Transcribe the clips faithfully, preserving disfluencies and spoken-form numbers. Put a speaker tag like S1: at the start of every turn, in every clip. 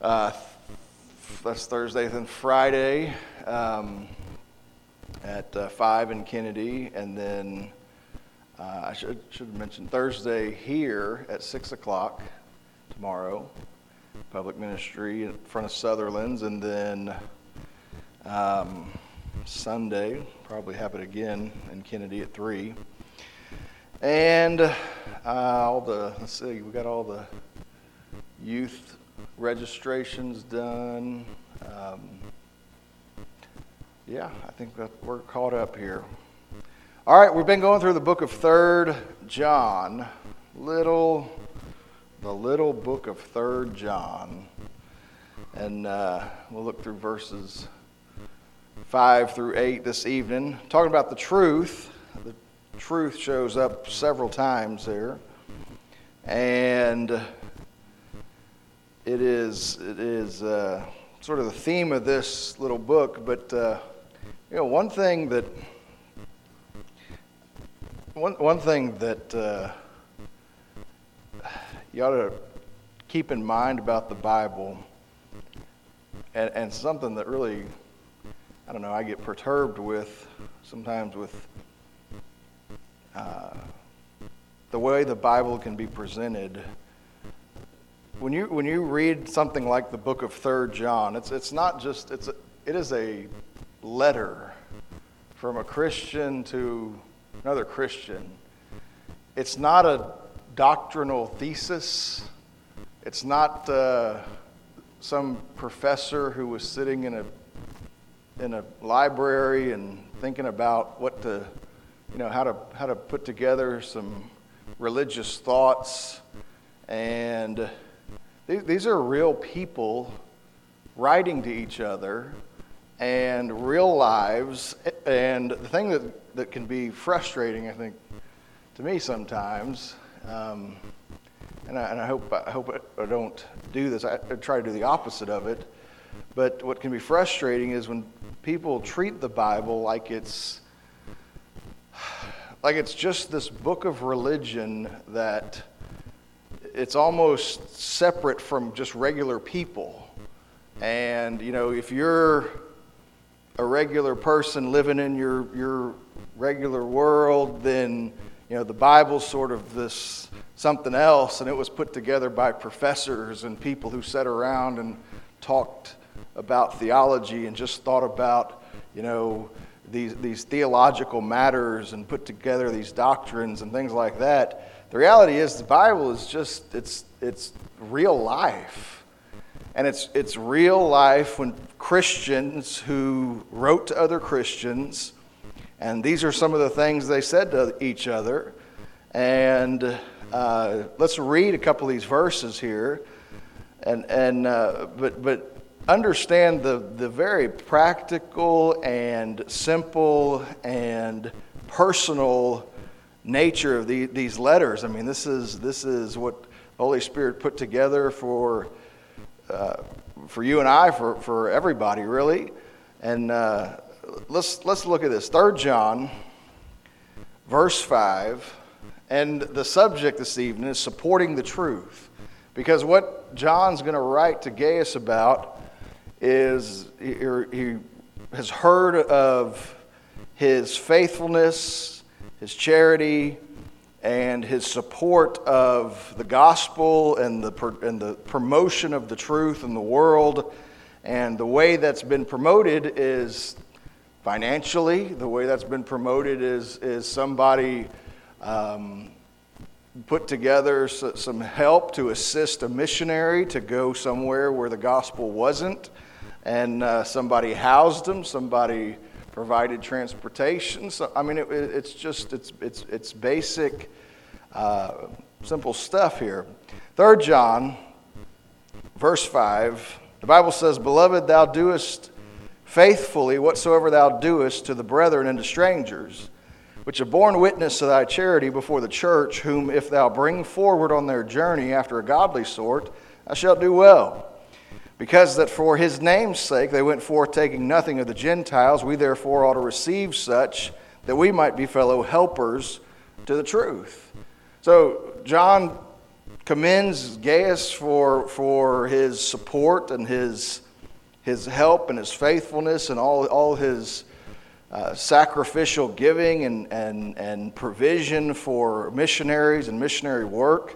S1: Uh, that's Thursday, then Friday um, at uh, five in Kennedy, and then uh, I should should have mentioned Thursday here at six o'clock tomorrow, public ministry in front of Sutherland's, and then um, Sunday probably have it again in Kennedy at three. And uh, all the let's see, we got all the youth registrations done. Um, yeah, I think that we're caught up here. All right, we've been going through the book of Third John, little, the little book of Third John, and uh, we'll look through verses five through eight this evening, talking about the truth. The truth shows up several times there, and it is it is uh, sort of the theme of this little book. But uh, you know, one thing that one one thing that uh, you ought to keep in mind about the Bible, and, and something that really, I don't know, I get perturbed with sometimes with uh, the way the Bible can be presented. When you when you read something like the book of Third John, it's it's not just it's a, it is a letter from a Christian to another Christian. It's not a doctrinal thesis. It's not uh, some professor who was sitting in a in a library and thinking about what to, you know, how to how to put together some religious thoughts. And these, these are real people writing to each other and real lives. And the thing that, that can be frustrating, I think, to me sometimes, um, and, I, and I hope I hope I don't do this. I, I try to do the opposite of it. But what can be frustrating is when people treat the Bible like it's like it's just this book of religion that it's almost separate from just regular people. And, you know, if you're a regular person living in your your regular world, then, you know, the Bible's sort of this something else, and it was put together by professors and people who sat around and talked about theology and just thought about, you know, these these theological matters and put together these doctrines and things like that. The reality is the Bible is just it's it's real life. And it's it's real life when Christians who wrote to other Christians, and these are some of the things they said to each other. And uh, let's read a couple of these verses here, and and uh, but but understand the the very practical and simple and personal nature of the, these letters. I mean, this is this is what the Holy Spirit put together for. Uh, for you and I, for, for everybody, really. And uh, let's let's look at this. Third John, verse five, and the subject this evening is supporting the truth. Because what John's going to write to Gaius about is he, he has heard of his faithfulness, his charity, and his support of the gospel and the and the promotion of the truth in the world. And the way that's been promoted is financially. The way that's been promoted is is somebody um, put together some help to assist a missionary to go somewhere where the gospel wasn't, and uh, somebody housed them. Somebody provided transportation. So, I mean, it, it's just it's it's it's basic, uh, simple stuff here. Third John, verse five, the Bible says, "Beloved, thou doest faithfully whatsoever thou doest to the brethren and to strangers, which have borne witness to thy charity before the church, whom if thou bring forward on their journey after a godly sort, thou shalt do well. Because that for his name's sake they went forth taking nothing of the Gentiles, we therefore ought to receive such, that we might be fellow helpers to the truth." So John commends Gaius for for his support and his his help and his faithfulness and all all his uh, sacrificial giving and, and and provision for missionaries and missionary work.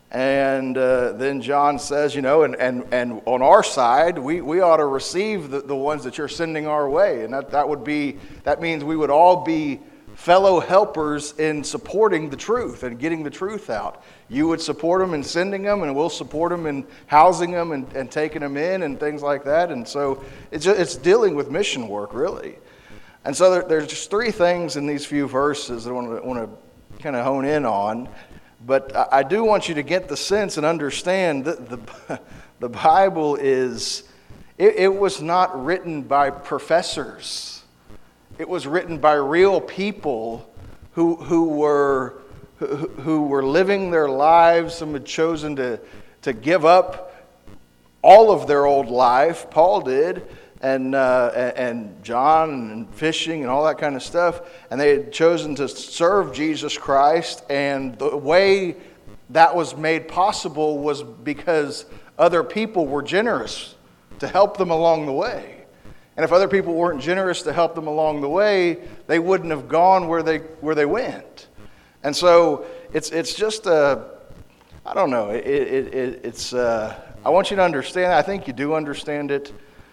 S1: And uh, then John says, you know, and, and, and on our side, we, we ought to receive the, the ones that you're sending our way. And that, that would be, that means we would all be fellow helpers in supporting the truth and getting the truth out. You would support them in sending them, and we'll support them in housing them and, and taking them in and things like that. And so it's, just, it's dealing with mission work, really. And so there, there's just three things in these few verses that I want to, want to kind of hone in on. But I do want you to get the sense and understand that the, the Bible is, it, it was not written by professors. It was written by real people who, who, were, who, who were living their lives. Some had chosen to, to give up all of their old life. Paul did. And uh, and John and fishing and all that kind of stuff, and they had chosen to serve Jesus Christ, and the way that was made possible was because other people were generous to help them along the way. And if other people weren't generous to help them along the way, they wouldn't have gone where they where they went. And so it's it's just a, I don't know, it, it, it it's uh, I want you to understand. I think you do understand it.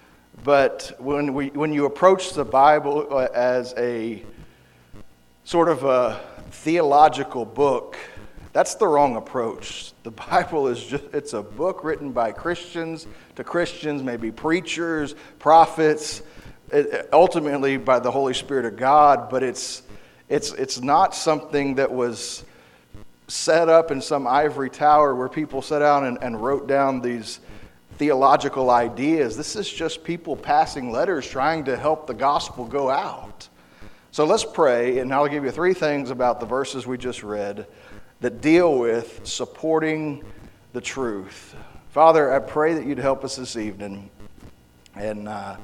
S1: But when we when you approach the Bible as a sort of a theological book, that's the wrong approach. The Bible is just, it's a book written by Christians to Christians, maybe preachers, prophets, ultimately by the Holy Spirit of God, but it's it's it's not something that was set up in some ivory tower where people sat down and, and wrote down these theological ideas. This is just people passing letters trying to help the gospel go out. So let's pray, and I'll give you three things about the verses we just read that deal with supporting the truth. Father, I pray that you'd help us this evening and uh,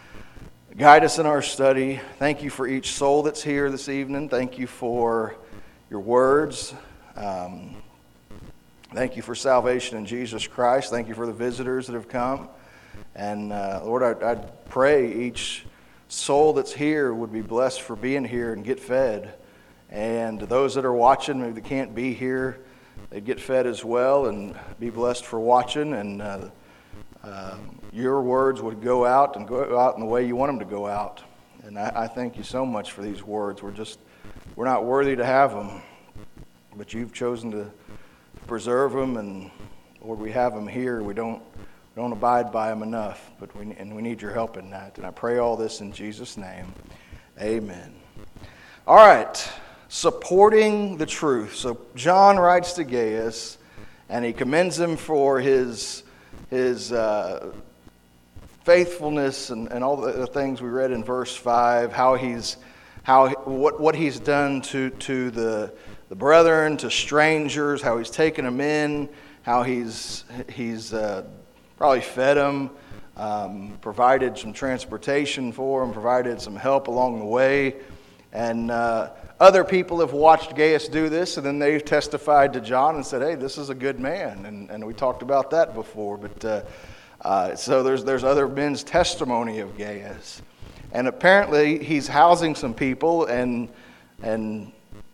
S1: guide us in our study. Thank you for each soul that's here this evening. Thank you for your words. Um, Thank you for salvation in Jesus Christ. Thank you for the visitors that have come. And uh, Lord, I, I pray each soul that's here would be blessed for being here and get fed. And those that are watching, maybe they can't be here, they get fed as well and be blessed for watching. And uh, uh, your words would go out and go out in the way you want them to go out. And I, I thank you so much for these words. We're just, we're not worthy to have them, but you've chosen to preserve them, and Lord, we have them here. We don't we don't abide by them enough, but we and we need your help in that. And I pray all this in Jesus' name, amen. All right, supporting the truth. So John writes to Gaius, and he commends him for his his uh, faithfulness and, and all the things we read in verse five. How he's how what what he's done to to the the brethren, to strangers, how he's taken them in, how he's he's uh, probably fed them, um, provided some transportation for them, provided some help along the way. And uh, other people have watched Gaius do this, and then they've testified to John and said, hey, this is a good man. And, and we talked about that before. But uh, uh, so there's, there's other men's testimony of Gaius. And apparently he's housing some people and and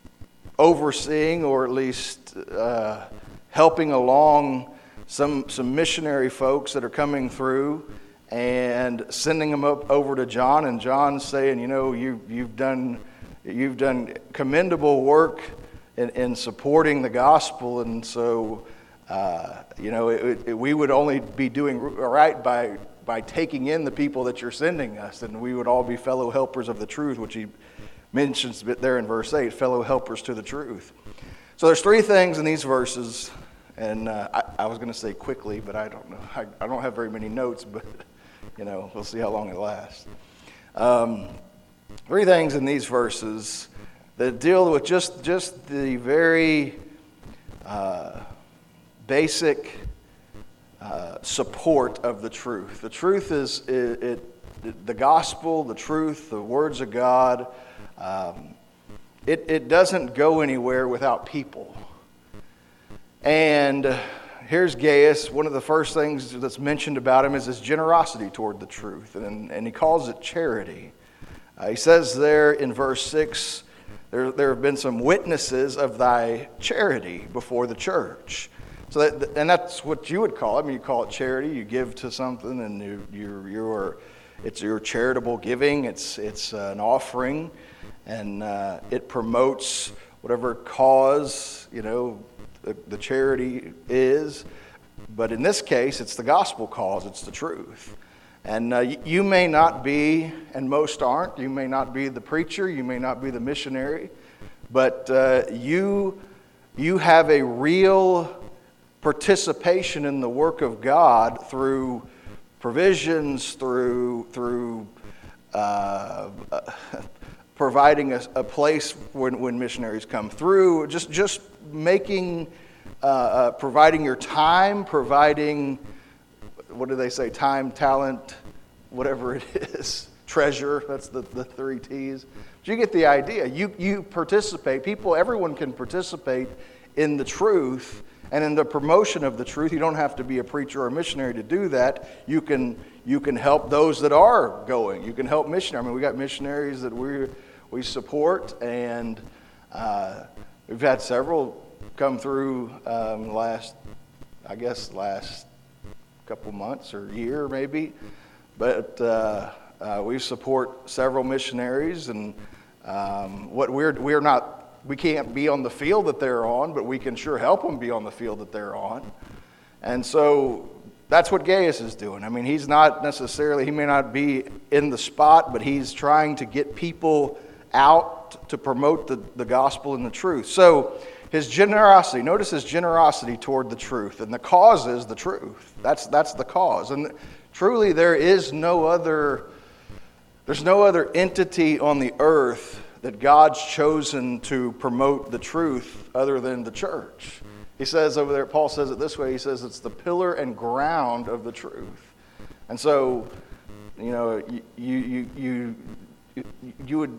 S1: overseeing, or at least uh, helping along some some missionary folks that are coming through, and sending them up over to John. And John's saying, you know, you you've done you've done commendable work in, in supporting the gospel, and so uh, you know it, it, we would only be doing right by by taking in the people that you're sending us, and we would all be fellow helpers of the truth, which he mentions there in verse eight, fellow helpers to the truth. So there's three things in these verses, and uh, I, I was going to say quickly, but I don't know. I, I don't have very many notes, but you know, we'll see how long it lasts. Um, three things in these verses that deal with just just the very uh, basic uh, support of the truth. The truth is it, it the gospel, the truth, the words of God. Um, it, it doesn't go anywhere without people. And here's Gaius. One of the first things that's mentioned about him is his generosity toward the truth, and, and he calls it charity. Uh, he says there in verse six, there, there have been some witnesses of thy charity before the church. So that, and that's what you would call it. I mean, you call it charity. You give to something, and you, you're, you're, it's your charitable giving. It's it's an offering, and uh, it promotes whatever cause, you know, the, the charity is. But in this case, it's the gospel cause. It's the truth. And uh, you may not be, and most aren't. You may not be the preacher. You may not be the missionary, but uh, you you have a real participation in the work of God through provisions, through through uh, uh, providing a, a place when, when missionaries come through, just just making, uh, uh, providing your time, providing, what do they say, time, talent, whatever it is, treasure, that's the, the three T's. But you get the idea. You, you participate, people, everyone can participate in the truth and in the promotion of the truth. You don't have to be a preacher or a missionary to do that. You can you can help those that are going. You can help missionaries. I mean, we got missionaries that we we support, and uh, we've had several come through um, last, I guess, last couple months or year maybe. But uh, uh, we support several missionaries, and um, what we're we're not. We can't be on the field that they're on, but we can sure help them be on the field that they're on. And so that's what Gaius is doing. I mean, he's not necessarily, he may not be in the spot, but he's trying to get people out to promote the, the gospel and the truth. So his generosity, notice his generosity toward the truth. And the cause is the truth. That's, that's the cause. And truly there is no other, there's no other entity on the earth that God's chosen to promote the truth other than the church. He says over there, Paul says it this way, he says it's the pillar and ground of the truth. And so, you know, you you you you, you would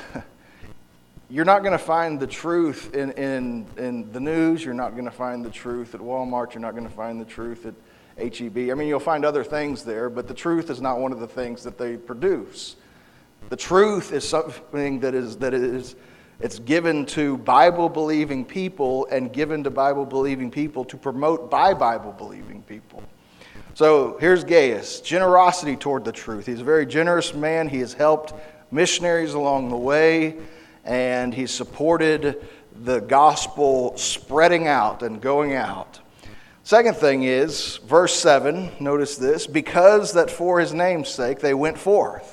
S1: you're not going to find the truth in, in, in the news, you're not going to find the truth at Walmart, you're not going to find the truth at H E B. I mean, you'll find other things there, but the truth is not one of the things that they produce. The truth is something that is that is it's given to Bible-believing people and given to Bible-believing people to promote by Bible-believing people. So here's Gaius, generosity toward the truth. He's a very generous man. He has helped missionaries along the way, and he's supported the gospel spreading out and going out. Second thing is, verse seven, notice this, because that for his name's sake they went forth,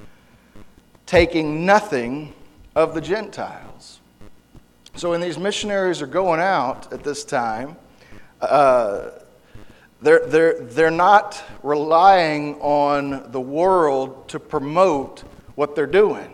S1: taking nothing of the Gentiles. So when these missionaries are going out at this time, uh, they're, they're, they're not relying on the world to promote what they're doing.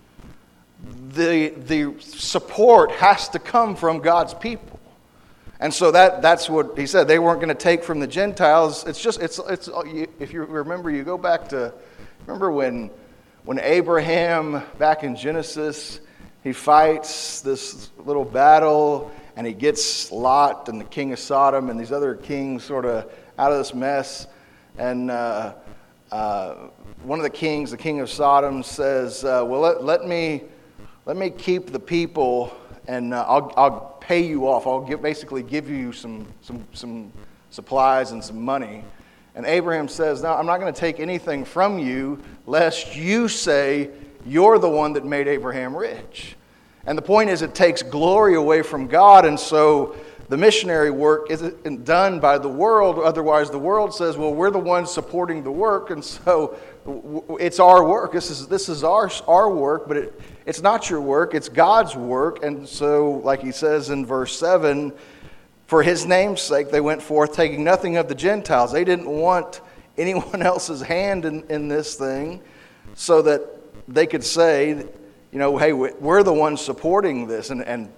S1: The, the support has to come from God's people. And so that, that's what he said. They weren't going to take from the Gentiles. It's just, it's, it's, if you remember, you go back to, remember when When Abraham, back in Genesis, he fights this little battle, and he gets Lot and the king of Sodom and these other kings sort of out of this mess. And uh, uh, one of the kings, the king of Sodom, says, uh, well, let, let me let me keep the people, and uh, I'll, I'll pay you off. I'll give, basically give you some, some, some supplies and some money. And Abraham says, no, I'm not going to take anything from you, lest you say you're the one that made Abraham rich. And the point is, it takes glory away from God, and so the missionary work isn't done by the world. Otherwise, the world says, well, we're the ones supporting the work, and so it's our work. This is this is our, our work, but it, it's not your work. It's God's work. And so, like he says in verse seven, for his name's sake, they went forth, taking nothing of the Gentiles. They didn't want anyone else's hand in, in this thing so that they could say, you know, hey, we're the ones supporting this. And, and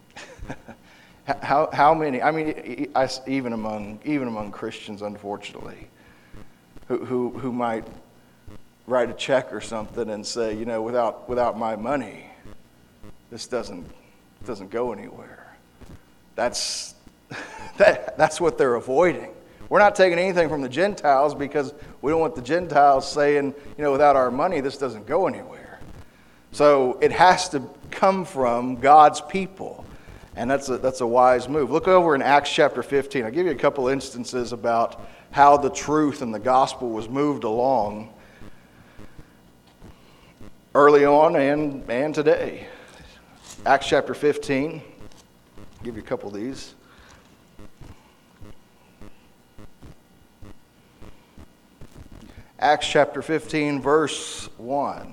S1: how how many, I mean, I, even among even among Christians, unfortunately, who, who, who might write a check or something and say, you know, without without my money, this doesn't doesn't go anywhere. That's That, that's what they're avoiding. We're not taking anything from the Gentiles because we don't want the Gentiles saying, you know, without our money, this doesn't go anywhere. So it has to come from God's people. And that's a, that's a wise move. Look over in Acts chapter fifteen. I'll give you a couple instances about how the truth and the gospel was moved along early on and, and today. Acts chapter fifteen. I'll give you a couple of these. Acts chapter fifteen, verse one.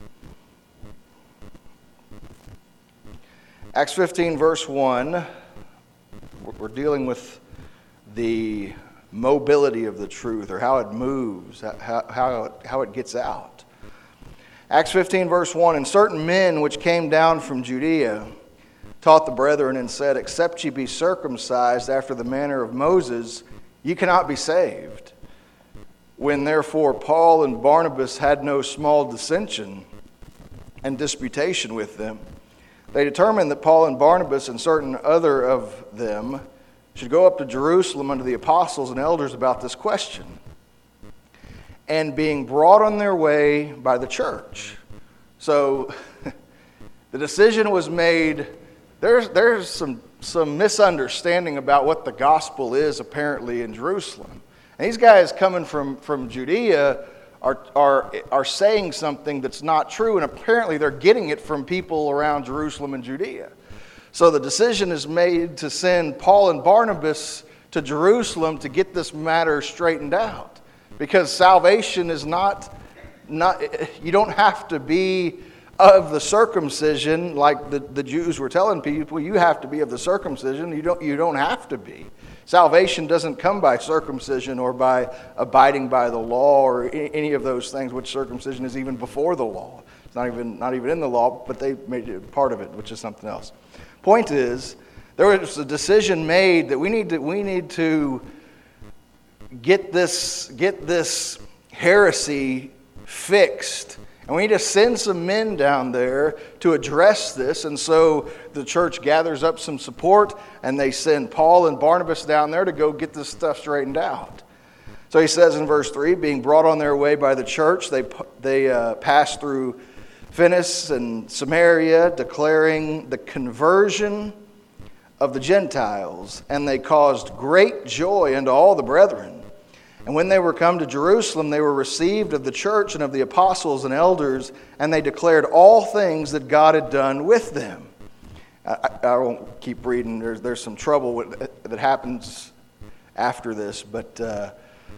S1: Acts fifteen, verse one. We're dealing with the mobility of the truth, or how it moves, how, how, it, how it gets out. Acts fifteen, verse one. And certain men which came down from Judea taught the brethren and said, except ye be circumcised after the manner of Moses, ye cannot be saved. When therefore Paul and Barnabas had no small dissension and disputation with them, they determined that Paul and Barnabas and certain other of them should go up to Jerusalem unto the apostles and elders about this question. And being brought on their way by the church. So the decision was made. There's, there's some, some misunderstanding about what the gospel is apparently in Jerusalem. And these guys coming from, from Judea are, are, are saying something that's not true, and apparently they're getting it from people around Jerusalem and Judea. So the decision is made to send Paul and Barnabas to Jerusalem to get this matter straightened out. Because salvation is not, not you don't have to be of the circumcision like the, the Jews were telling people. You have to be of the circumcision. You don't, you don't have to be. Salvation doesn't come by circumcision or by abiding by the law or any of those things, which circumcision is even before the law. It's not even, not even in the law, but they made it part of it, which is something else. Point is, there was a decision made that we need to, we need to get this, get this heresy fixed. And we need to send some men down there to address this. And so the church gathers up some support, and they send Paul and Barnabas down there to go get this stuff straightened out. So he says in verse three, being brought on their way by the church, they, they uh, passed through Phoenicia and Samaria, declaring the conversion of the Gentiles. And they caused great joy unto all the brethren. And when they were come to Jerusalem, they were received of the church and of the apostles and elders, and they declared all things that God had done with them. I, I won't keep reading. There's, there's some trouble with, that happens after this, but uh,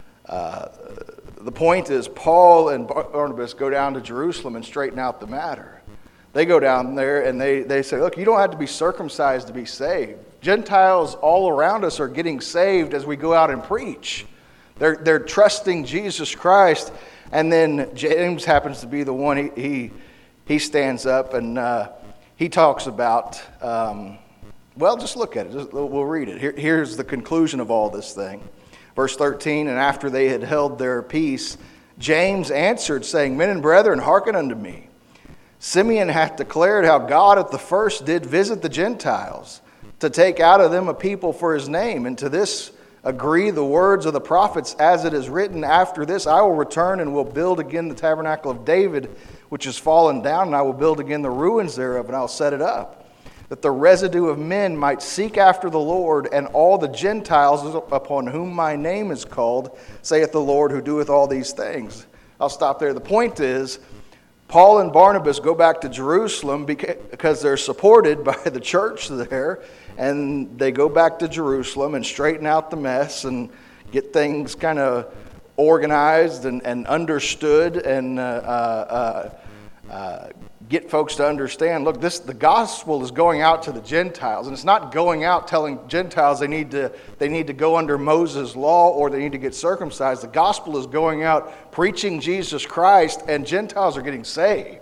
S1: uh, the point is Paul and Barnabas go down to Jerusalem and straighten out the matter. They go down there and they, they say, look, you don't have to be circumcised to be saved. Gentiles all around us are getting saved as we go out and preach. They're, they're trusting Jesus Christ. And then James happens to be the one, he he, he stands up and uh, he talks about, um, well, just look at it. Just, we'll read it. Here, here's the conclusion of all this thing. Verse thirteen, and after they had held their peace, James answered, saying, Men and brethren, hearken unto me. Simeon hath declared how God at the first did visit the Gentiles, to take out of them a people for his name, and to this agree the words of the prophets, as it is written, after this I will return and will build again the tabernacle of David, which is fallen down, and I will build again the ruins thereof, and I'll set it up, that the residue of men might seek after the Lord, and all the Gentiles upon whom my name is called, saith the Lord who doeth all these things. I'll stop there. The point is, Paul and Barnabas go back to Jerusalem because they're supported by the church there, and they go back to Jerusalem and straighten out the mess and get things kind of organized and, and understood and uh, uh, uh, get folks to understand, look, this the gospel is going out to the Gentiles, and it's not going out telling Gentiles they need to they need to go under Moses' law or they need to get circumcised. The gospel is going out preaching Jesus Christ, and Gentiles are getting saved.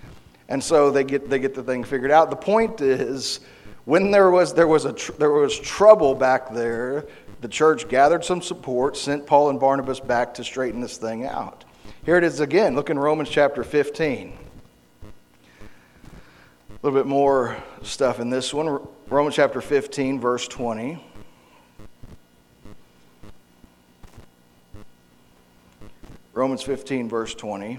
S1: And so they get they get the thing figured out. The point is, when there was there was a tr- there was trouble back there, the church gathered some support, sent Paul and Barnabas back to straighten this thing out. Here it is again. Look in Romans chapter fifteen. A little bit more stuff in this one. Romans chapter fifteen, verse twenty. Romans fifteen, verse twenty.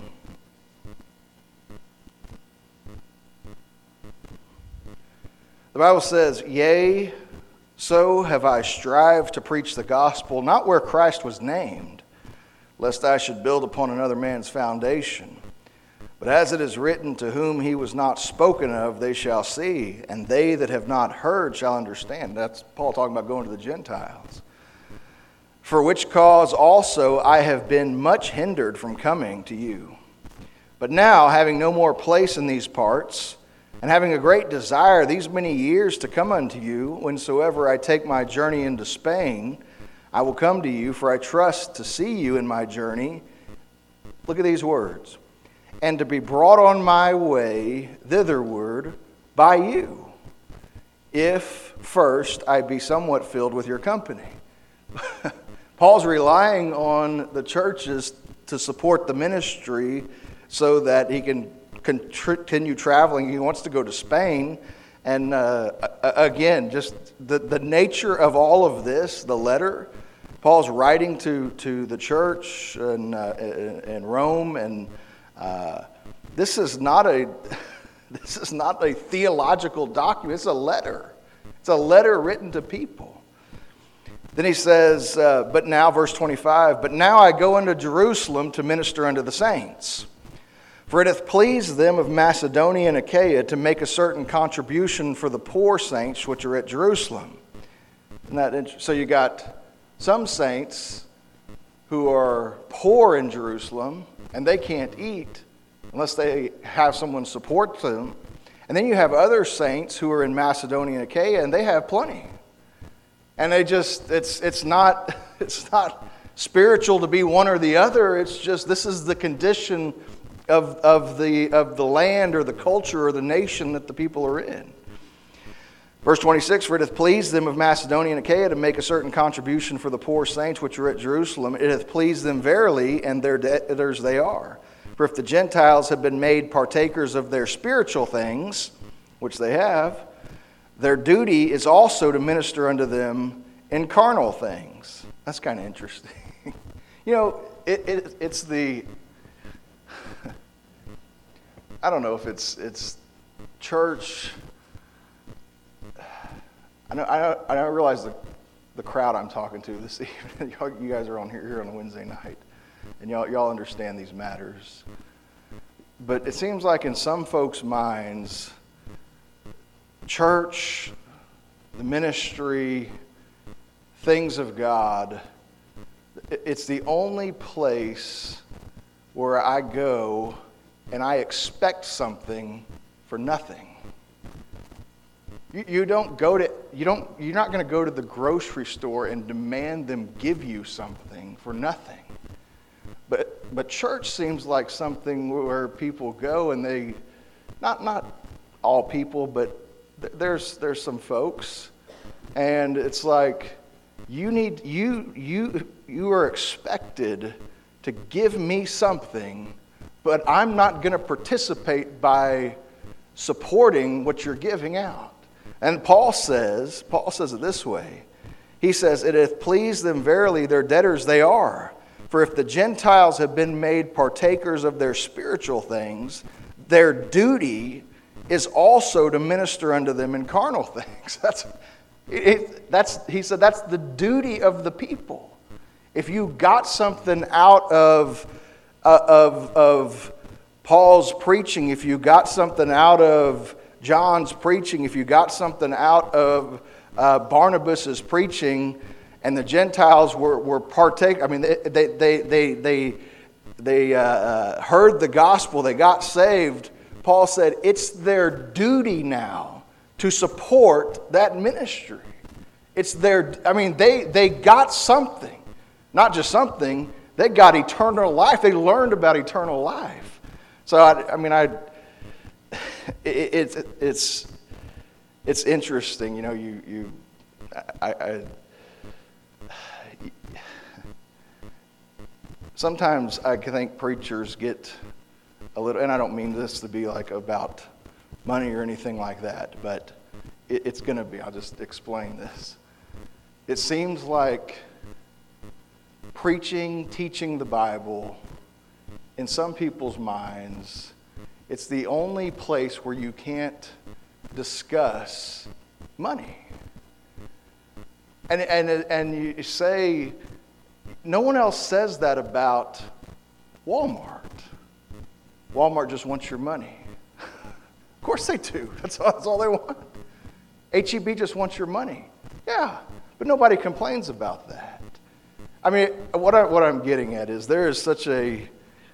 S1: The Bible says, "Yea, so have I strived to preach the gospel, not where Christ was named, lest I should build upon another man's foundation. But as it is written, to whom he was not spoken of, they shall see, and they that have not heard shall understand." That's Paul talking about going to the Gentiles. "For which cause also I have been much hindered from coming to you. But now, having no more place in these parts, and having a great desire these many years to come unto you, whensoever I take my journey into Spain, I will come to you, for I trust to see you in my journey." Look at these words. "And to be brought on my way thitherward by you, if first I be somewhat filled with your company." Paul's relying on the churches to support the ministry so that he can continue traveling. He wants to go to Spain. And uh, again, just the, the nature of all of this, the letter, Paul's writing to, to the church in, uh, in Rome, and uh, this is not a this is not a theological document. It's a letter. It's a letter written to people. Then he says, uh, but now, verse twenty-five, "But now I go unto Jerusalem to minister unto the saints. For it hath pleased them of Macedonia and Achaia to make a certain contribution for the poor saints which are at Jerusalem." Isn't that interesting? So you got some saints who are poor in Jerusalem, and they can't eat unless they have someone support them. And then you have other saints who are in Macedonia and Achaia, and they have plenty. And they just, it's it's not it's not spiritual to be one or the other. It's just, this is the condition of of the of the land or the culture or the nation that the people are in. Verse twenty-six, "For it hath pleased them of Macedonia and Achaia to make a certain contribution for the poor saints which are at Jerusalem. It hath pleased them verily, and their debtors they are. For if the Gentiles have been made partakers of their spiritual things, which they have, their duty is also to minister unto them in carnal things." That's kind of interesting. You know, it, it, it's the, I don't know if it's it's church. I know I know, I know I realize the the crowd I'm talking to this evening. You guys are on here, here on a Wednesday night, and y'all y'all understand these matters. But it seems like in some folks' minds, church, the ministry, things of God, it's the only place where I go and I expect something for nothing. You, you don't go to you don't you're not going to go to the grocery store and demand them give you something for nothing. But but church seems like something where people go and they, not not all people, but there's there's some folks, and it's like you need you you you are expected to give me something, but I'm not going to participate by supporting what you're giving out. And Paul says, Paul says it this way. He says, "It hath pleased them verily, their debtors they are. For if the Gentiles have been made partakers of their spiritual things, their duty is also to minister unto them in carnal things." That's, it, that's he said that's the duty of the people. If you got something out of uh, of of Paul's preaching, if you got something out of John's preaching, if you got something out of uh, Barnabas's preaching, and the Gentiles were were partake. I mean, they they they they they, they uh, heard the gospel. They got saved. Paul said it's their duty now to support that ministry. It's their. I mean, they they got something, not just something. They got eternal life. They learned about eternal life. So I, I mean, I. It, it's it's it's interesting, you know. You you, I, I sometimes I think preachers get a little, and I don't mean this to be like about money or anything like that, but it, it's going to be. I'll just explain this. It seems like preaching, teaching the Bible in some people's minds, it's the only place where you can't discuss money. And, and, and you say, no one else says that about Walmart. Walmart just wants your money. Of course they do. That's all, that's all they want. H E B just wants your money. Yeah, but nobody complains about that. I mean, what, I, what I'm getting at is there is such a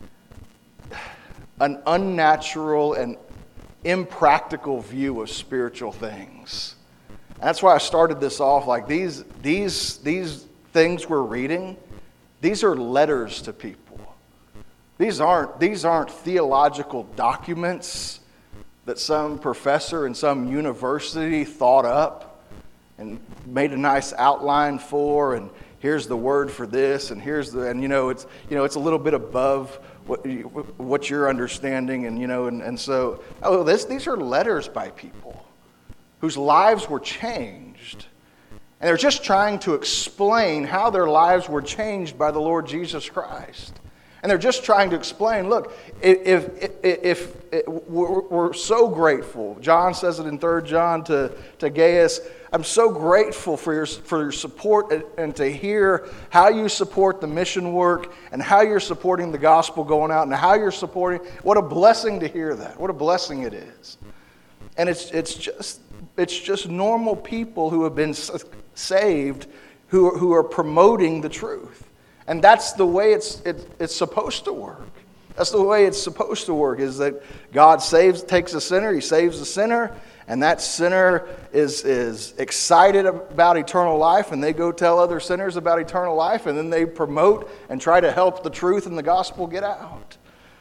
S1: an unnatural and impractical view of spiritual things. That's why I started this off like these, these, these things we're reading, these are letters to people. These aren't, these aren't theological documents that some professor in some university thought up and made a nice outline for, and here's the word for this, and here's the, and you know, it's, you know, it's a little bit above what, you, what you're understanding, and you know, and, and so, oh, this, these are letters by people whose lives were changed. And they're just trying to explain how their lives were changed by the Lord Jesus Christ. And they're just trying to explain, look, if, if, if, if we're, we're so grateful. John says it in Third John to, to Gaius, I'm so grateful for your, for your support and, and to hear how you support the mission work and how you're supporting the gospel going out and how you're supporting. What a blessing to hear that. What a blessing it is. And it's, it's, just, it's just normal people who have been saved who, who are promoting the truth. And that's the way it's it, it's supposed to work. That's the way it's supposed to work, is that God saves, takes a sinner, He saves the sinner, and that sinner is, is excited about eternal life, and they go tell other sinners about eternal life, and then they promote and try to help the truth and the gospel get out.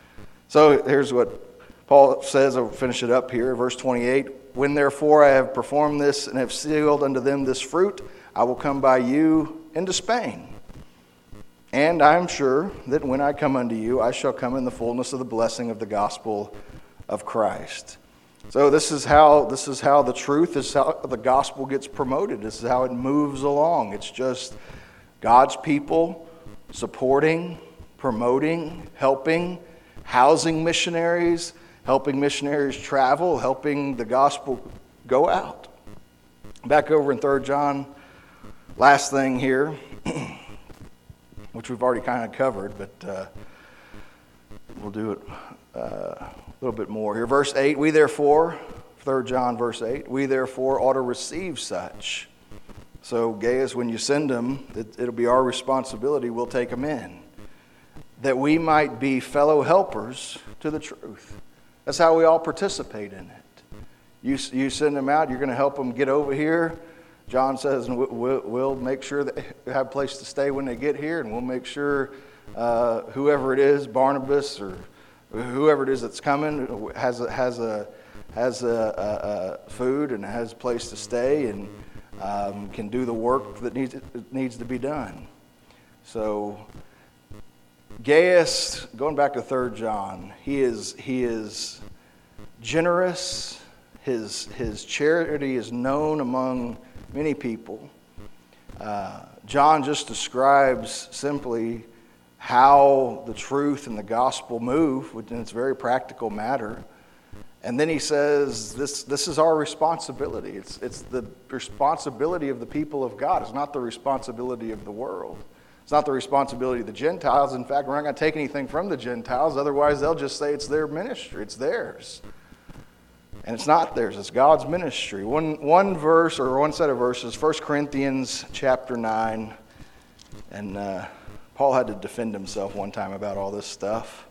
S1: So here's what Paul says, I'll finish it up here, verse twenty-eight. When therefore I have performed this and have sealed unto them this fruit, I will come by you into Spain. And I am sure that when I come unto you, I shall come in the fullness of the blessing of the gospel of Christ. So this is how this is how the truth, this is how the gospel gets promoted. This is how it moves along. It's just God's people supporting, promoting, helping, housing missionaries, helping missionaries travel, helping the gospel go out. Back over in Third John, last thing here, which we've already kind of covered, but uh, we'll do it uh, a little bit more here. Verse eight, we therefore, Third John verse eight, we therefore ought to receive such. So Gaius, when you send them, it, it'll be our responsibility, we'll take them in, that we might be fellow helpers to the truth. That's how we all participate in it. You, you send them out, you're going to help them get over here. John says, and we'll, we'll make sure that they have a place to stay when they get here, and we'll make sure uh, whoever it is, Barnabas or whoever it is that's coming, has a, has a has a, a, a food and has a place to stay, and um, can do the work that needs needs to be done. So Gaius, going back to Third John, he is he is generous. His his charity is known among many people. Uh, John just describes simply how the truth and the gospel move, and it's a very practical matter. And then he says, this, this is our responsibility. It's, it's the responsibility of the people of God. It's not the responsibility of the world. It's not the responsibility of the Gentiles. In fact, we're not going to take anything from the Gentiles. Otherwise, they'll just say it's their ministry. It's theirs. And it's not theirs, it's God's ministry. One, one verse or one set of verses, First Corinthians chapter nine. And uh, Paul had to defend himself one time about all this stuff.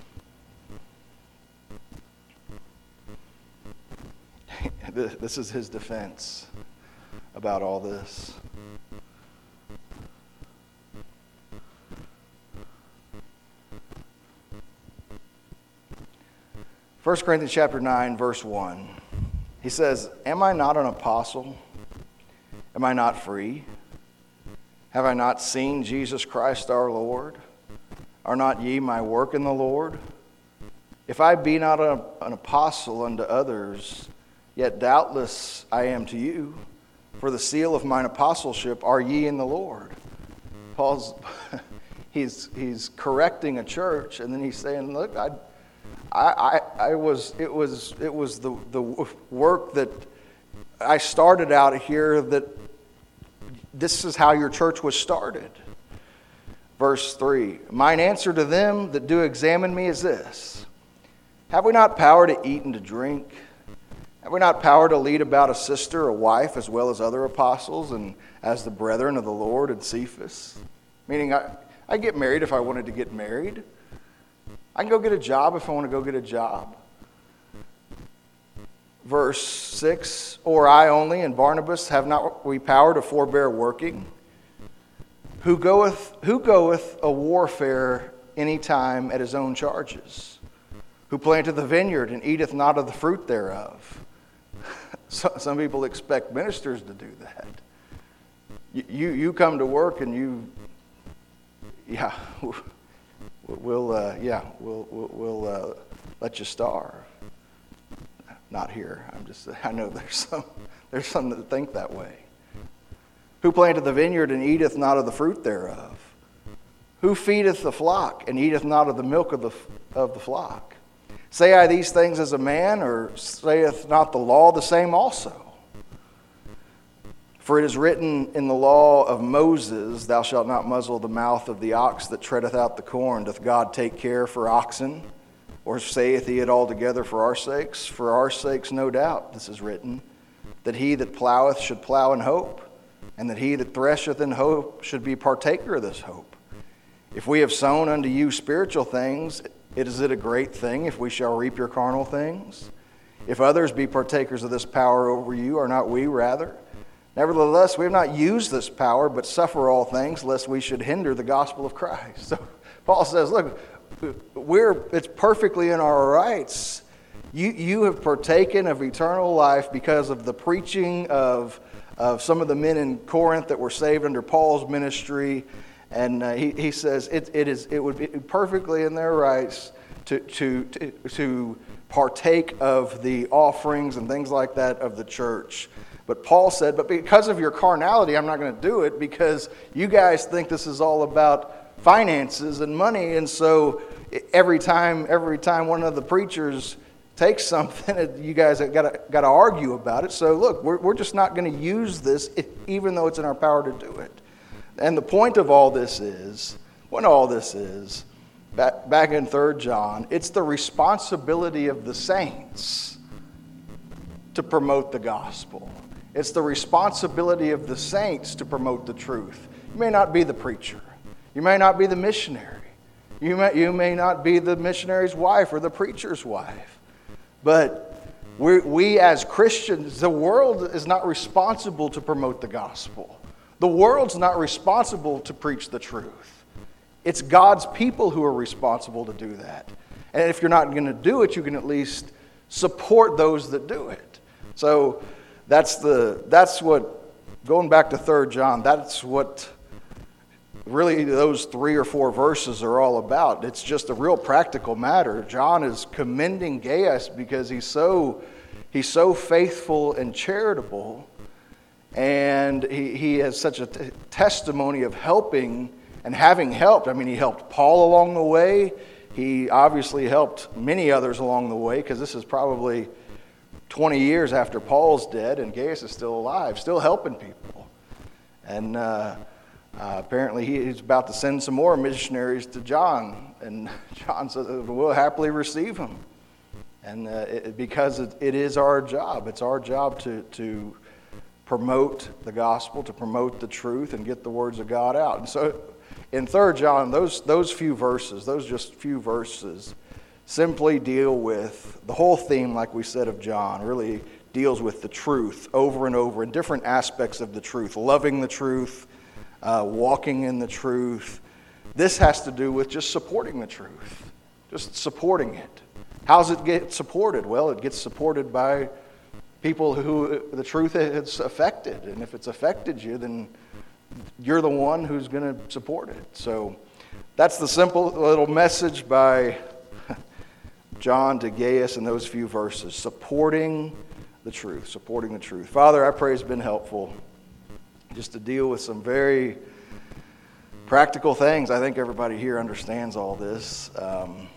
S1: This is his defense about all this. First Corinthians chapter nine, verse one. He says, am I not an apostle? Am I not free? Have I not seen Jesus Christ our Lord? Are not ye my work in the Lord? If I be not a, an apostle unto others, yet doubtless I am to you. For the seal of mine apostleship are ye in the Lord. Paul's he's he's correcting a church, and then he's saying, look, I I I, I was it was it was the the work that I started out here, that this is how your church was started. Verse three, mine answer to them that do examine me is this: have we not power to eat and to drink? Have we not power to lead about a sister, a wife, as well as other apostles, and as the brethren of the Lord and Cephas? Meaning, I, I get married if I wanted to get married. I can go get a job if I want to go get a job. Verse six, or I only and Barnabas have not we power to forbear working? Who goeth, who goeth a warfare any time at his own charges? Who planteth the vineyard and eateth not of the fruit thereof? So, some people expect ministers to do that. You, you, you come to work and you, yeah, we'll, uh, yeah, we'll, we'll, we'll uh, let you starve. Not here. I'm just, I know there's some, there's some that think that way. Who planteth the vineyard and eateth not of the fruit thereof? Who feedeth the flock and eateth not of the milk of the of the flock? Say I these things as a man, or saith not the law the same also? For it is written in the law of Moses, thou shalt not muzzle the mouth of the ox that treadeth out the corn. Doth God take care for oxen? Or saith he it altogether for our sakes? For our sakes, no doubt, this is written, that he that ploweth should plow in hope, and that he that thresheth in hope should be partaker of this hope. If we have sown unto you spiritual things, it is it a great thing if we shall reap your carnal things? If others be partakers of this power over you, are not we rather? Nevertheless, we have not used this power, but suffer all things, lest we should hinder the gospel of Christ. So Paul says, look, we're it's perfectly in our rights. You you have partaken of eternal life because of the preaching of of some of the men in Corinth that were saved under Paul's ministry. And uh, he, he says it, it is it would be perfectly in their rights to, to to to partake of the offerings and things like that of the church. But Paul said, but because of your carnality, I'm not going to do it, because you guys think this is all about finances and money. And so every time every time one of the preachers takes something, you guys have got to got to argue about it. So look, we're we're just not going to use this, even though it's in our power to do it. And the point of all this is, what all this is, back, back in Third John, it's the responsibility of the saints to promote the gospel. It's the responsibility of the saints to promote the truth. You may not be the preacher. You may not be the missionary. You may, you may not be the missionary's wife or the preacher's wife. But we, we as Christians, the world is not responsible to promote the gospel. The world's not responsible to preach the truth. It's God's people who are responsible to do that. And if you're not going to do it, you can at least support those that do it. So that's the that's what, going back to Third John, that's what really those three or four verses are all about. It's just a real practical matter. John is commending Gaius because he's so he's so faithful and charitable. And he, he has such a t- testimony of helping and having helped. I mean, he helped Paul along the way. He obviously helped many others along the way, because this is probably twenty years after Paul's dead, and Gaius is still alive, still helping people. And uh, uh, apparently he's about to send some more missionaries to John. And John says, we'll happily receive them. And uh, it, because it, it is our job. It's our job to... to promote the gospel, to promote the truth, and get the words of God out. And so in Third John, those those few verses, those just few verses, simply deal with the whole theme, like we said, of John, really deals with the truth over and over in different aspects of the truth, loving the truth, uh, walking in the truth. This has to do with just supporting the truth, just supporting it. How's it get supported? Well, it gets supported by people who the truth has affected. And if it's affected you, then you're the one who's going to support it. So that's the simple little message by John to Gaius in those few verses. Supporting the truth. Supporting the truth. Father, I pray it's been helpful just to deal with some very practical things. I think everybody here understands all this. Um,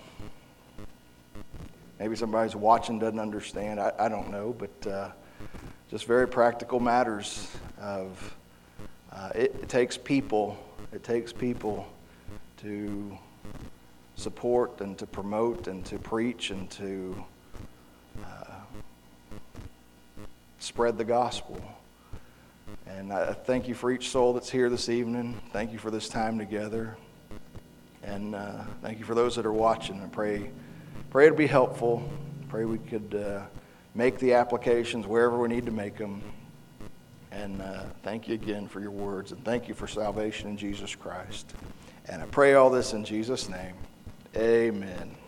S1: maybe somebody's watching doesn't understand. I, I don't know, but uh, just very practical matters of uh, it, it takes people. It takes people to support and to promote and to preach and to uh, spread the gospel. And I thank you for each soul that's here this evening. Thank you for this time together. And uh, thank you for those that are watching. And pray, pray it'll be helpful. Pray we could uh, make the applications wherever we need to make them. And uh, thank you again for your words. And thank you for salvation in Jesus Christ. And I pray all this in Jesus' name. Amen.